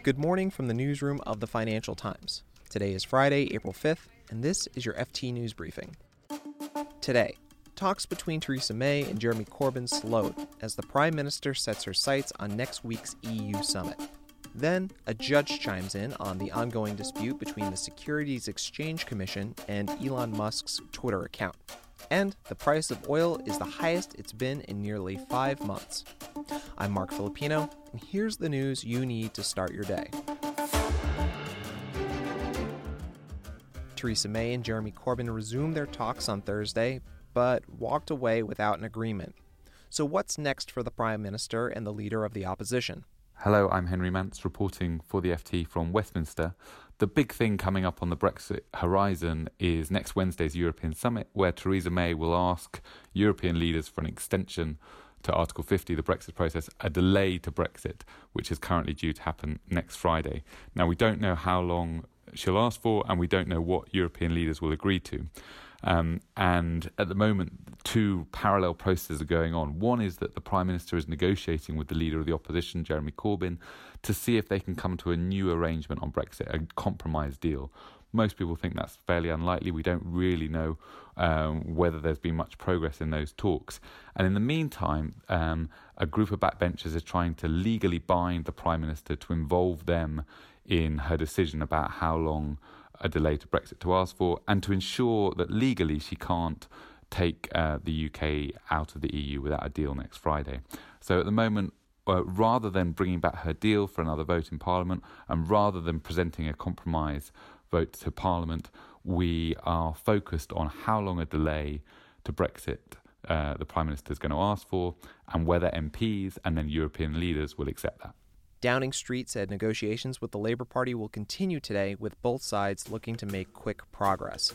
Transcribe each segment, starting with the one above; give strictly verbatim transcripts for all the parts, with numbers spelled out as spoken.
Good morning from the newsroom of the Financial Times. Today is Friday, April fifth, and this is your F T News Briefing. Today, talks between Theresa May and Jeremy Corbyn slowed as the Prime Minister sets her sights on next week's E U summit. Then, a judge chimes in on the ongoing dispute between the Securities Exchange Commission and Elon Musk's Twitter account. And the price of oil is the highest it's been in nearly five months. I'm Mark Filipino, and here's the news you need to start your day. Theresa May and Jeremy Corbyn resumed their talks on Thursday, but walked away without an agreement. So what's next for the Prime Minister and the leader of the opposition? Hello, I'm Henry Mance, reporting for the F T from Westminster. The big thing coming up on the Brexit horizon is next Wednesday's European Summit, where Theresa May will ask European leaders for an extension to Article fifty, the Brexit process, a delay to Brexit, which is currently due to happen next Friday. Now, we don't know how long she'll ask for, and we don't know what European leaders will agree to. Um, and at the moment, two parallel processes are going on. One is that the Prime Minister is negotiating with the leader of the opposition, Jeremy Corbyn, to see if they can come to a new arrangement on Brexit, a compromise deal. Most people think that's fairly unlikely. We don't really know um, whether there's been much progress in those talks. And in the meantime, um, a group of backbenchers is trying to legally bind the Prime Minister to involve them in her decision about how long a delay to Brexit to ask for, and to ensure that legally she can't take uh, the U K out of the E U without a deal next Friday. So at the moment, uh, rather than bringing back her deal for another vote in Parliament, and rather than presenting a compromise vote to Parliament, we are focused on how long a delay to Brexit uh, the Prime Minister is going to ask for, and whether M Ps and then European leaders will accept that. Downing Street said negotiations with the Labour Party will continue today, with both sides looking to make quick progress.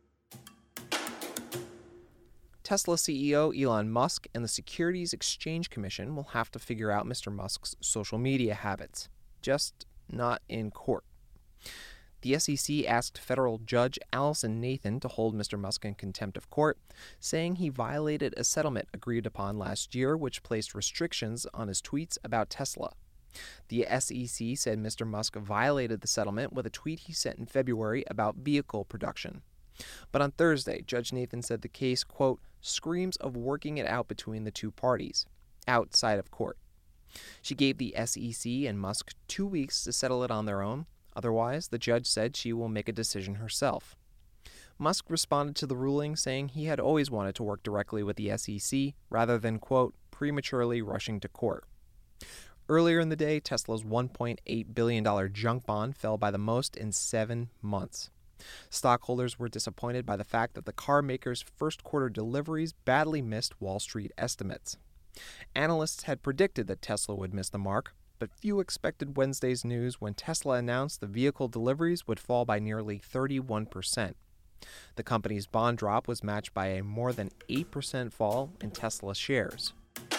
Tesla C E O Elon Musk and the Securities Exchange Commission will have to figure out Mister Musk's social media habits, just not in court. The S E C asked federal judge Allison Nathan to hold Mister Musk in contempt of court, saying he violated a settlement agreed upon last year which placed restrictions on his tweets about Tesla. The S E C said Mister Musk violated the settlement with a tweet he sent in February about vehicle production. But on Thursday, Judge Nathan said the case, quote, screams of working it out between the two parties, outside of court. She gave the S E C and Musk two weeks to settle it on their own. Otherwise, the judge said she will make a decision herself. Musk responded to the ruling, saying he had always wanted to work directly with the S E C rather than, quote, prematurely rushing to court. Earlier in the day, Tesla's one point eight billion dollars junk bond fell by the most in seven months. Stockholders were disappointed by the fact that the car maker's first quarter deliveries badly missed Wall Street estimates. Analysts had predicted that Tesla would miss the mark, but few expected Wednesday's news when Tesla announced the vehicle deliveries would fall by nearly thirty-one percent. The company's bond drop was matched by a more than eight percent fall in Tesla shares.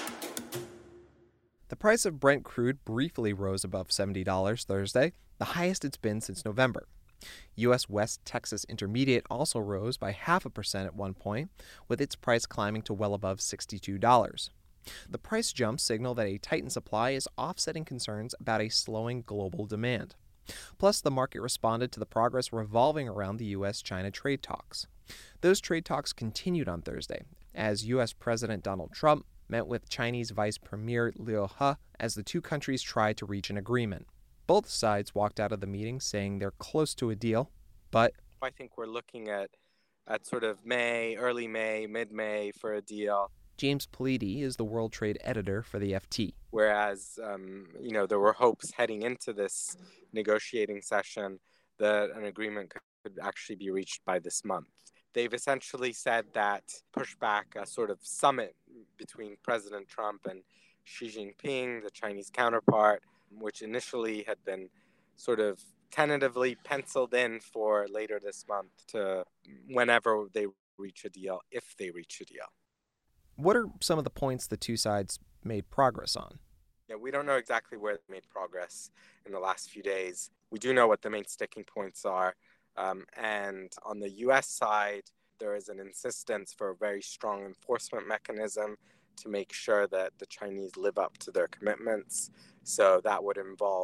The price of Brent crude briefly rose above seventy dollars Thursday, the highest it's been since November. U S West Texas Intermediate also rose by half a percent at one point, with its price climbing to well above sixty-two dollars. The price jumps signal that a tightened supply is offsetting concerns about a slowing global demand. Plus, the market responded to the progress revolving around the U S China trade talks. Those trade talks continued on Thursday, as U S President Donald Trump met with Chinese Vice Premier Liu He as the two countries tried to reach an agreement. Both sides walked out of the meeting saying they're close to a deal, but I think we're looking at, at sort of May, early May, mid-May for a deal. James Politi is the World Trade editor for the F T. Whereas, um, you know, there were hopes heading into this negotiating session that an agreement could, could actually be reached by this month. They've essentially said that push back a sort of summit between President Trump and Xi Jinping, the Chinese counterpart, which initially had been sort of tentatively penciled in for later this month to whenever they reach a deal, if they reach a deal. What are some of the points the two sides made progress on? Yeah, we don't know exactly where they made progress in the last few days. We do know what the main sticking points are. Um, and on the U S side, there is an insistence for a very strong enforcement mechanism to make sure that the Chinese live up to their commitments. So that would involve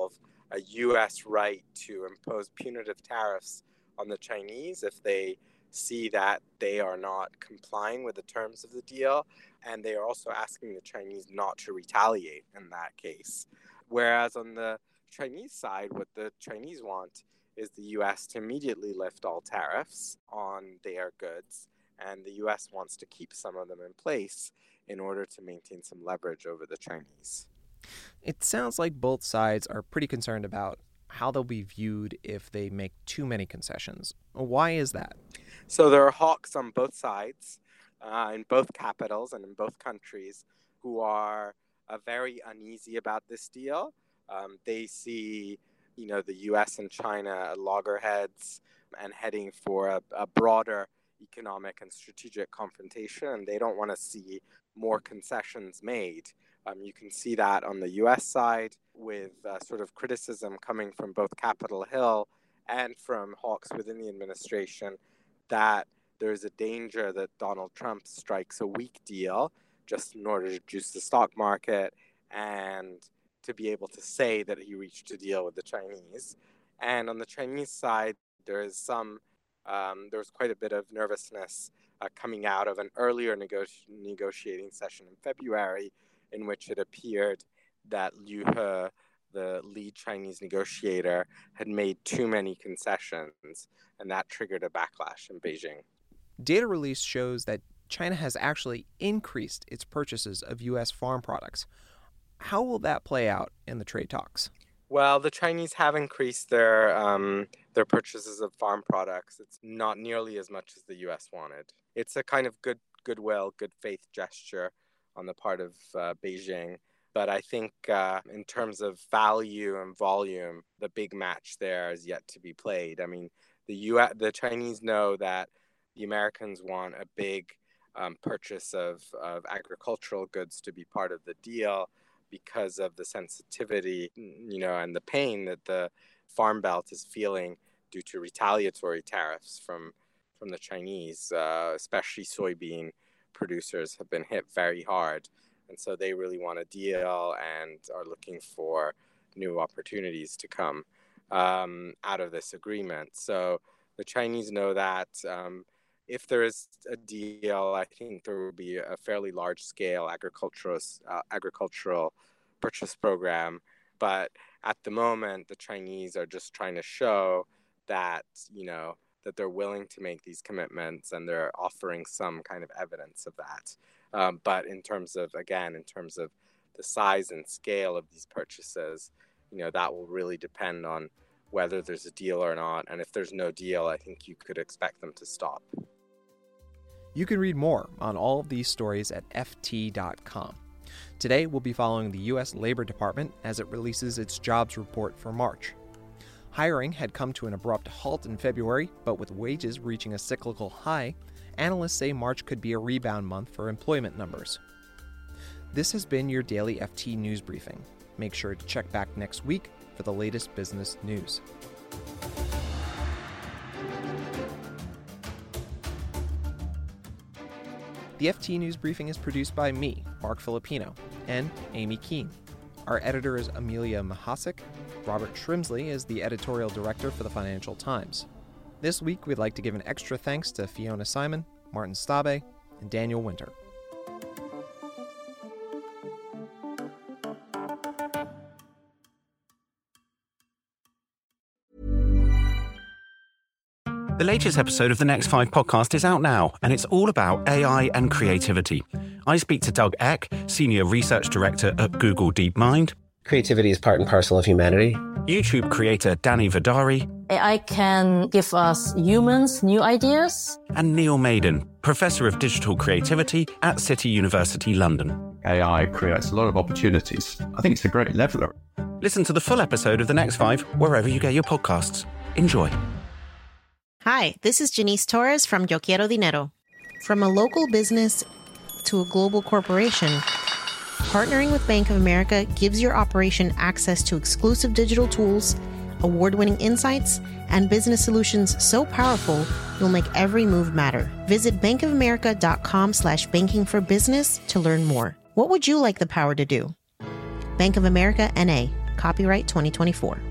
a U S right to impose punitive tariffs on the Chinese if they see that they are not complying with the terms of the deal. And they are also asking the Chinese not to retaliate in that case. Whereas on the Chinese side, what the Chinese want is the U S to immediately lift all tariffs on their goods. And the U S wants to keep some of them in place in order to maintain some leverage over the Chinese. It sounds like both sides are pretty concerned about how they'll be viewed if they make too many concessions. Why is that? So there are hawks on both sides, uh, in both capitals and in both countries, who are uh, very uneasy about this deal. Um, they see, you know, the U S and China at loggerheads and heading for a, a broader economic and strategic confrontation, and they don't want to see more concessions made. Um, you can see that on the U S side with uh, sort of criticism coming from both Capitol Hill and from hawks within the administration that there's a danger that Donald Trump strikes a weak deal just in order to juice the stock market and to be able to say that he reached a deal with the Chinese. And on the Chinese side, there is some, um, there was quite a bit of nervousness uh, coming out of an earlier nego- negotiating session in February, in which it appeared that Liu He, the lead Chinese negotiator, had made too many concessions, and that triggered a backlash in Beijing. Data release shows that China has actually increased its purchases of U S farm products. How will that play out in the trade talks? Well, the Chinese have increased their um, their purchases of farm products. It's not nearly as much as the U S wanted. It's a kind of good goodwill, good faith gesture on the part of uh, Beijing. But I think uh, in terms of value and volume, the big match there is yet to be played. I mean, the U S, the Chinese know that the Americans want a big um, purchase of, of agricultural goods to be part of the deal because of the sensitivity, you know, and the pain that the Farm Belt is feeling due to retaliatory tariffs from from the Chinese, uh, especially soybean producers have been hit very hard. And so they really want a deal and are looking for new opportunities to come um, out of this agreement. So the Chinese know that um, if there is a deal, I think there will be a fairly large-scale agricultural uh, agricultural purchase program. But at the moment, the Chinese are just trying to show that, you know, that they're willing to make these commitments, and they're offering some kind of evidence of that. Um, but in terms of, again, in terms of the size and scale of these purchases, you know, that will really depend on whether there's a deal or not. And if there's no deal, I think you could expect them to stop. You can read more on all of these stories at F T dot com. Today, we'll be following the U S Labor Department as it releases its jobs report for March. Hiring had come to an abrupt halt in February, but with wages reaching a cyclical high, analysts say March could be a rebound month for employment numbers. This has been your daily F T News Briefing. Make sure to check back next week for the latest business news. The F T News Briefing is produced by me, Mark Filipino, and Amy Keene. Our editor is Amelia Mahasik. Robert Shrimsley is the editorial director for the Financial Times. This week, we'd like to give an extra thanks to Fiona Simon, Martin Stabe, and Daniel Winter. The latest episode of the Next Five podcast is out now, and it's all about A I and creativity. I speak to Doug Eck, Senior Research Director at Google DeepMind. Creativity is part and parcel of humanity. YouTube creator Danny Vidari. A I can give us humans new ideas. And Neil Maiden, Professor of Digital Creativity at City University London. A I creates a lot of opportunities. I think it's a great leveler. Listen to the full episode of The Next Five wherever you get your podcasts. Enjoy. Hi, this is Janice Torres from Yo Quiero Dinero. From a local business to a global corporation, partnering with Bank of America gives your operation access to exclusive digital tools, award-winning insights, and business solutions so powerful you'll make every move matter. Visit bankofamerica.com slash banking for business to learn more. What would you like the power to do? Bank of America, N A. Copyright twenty twenty-four.